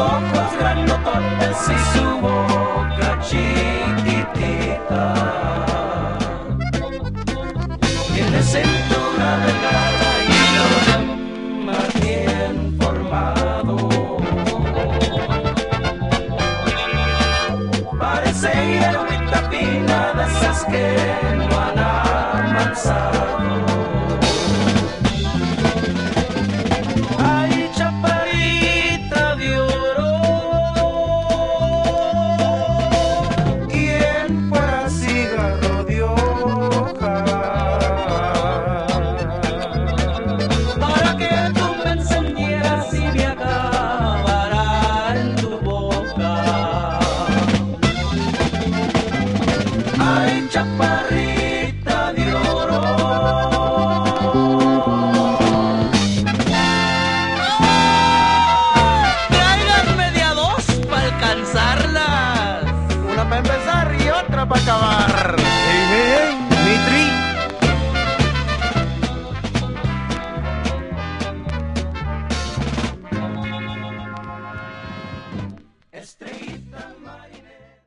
ojos grandototes y su boca chiquitita. Tiene cintura delgada y lo demás bien formado. Parece hierbita fina de esas que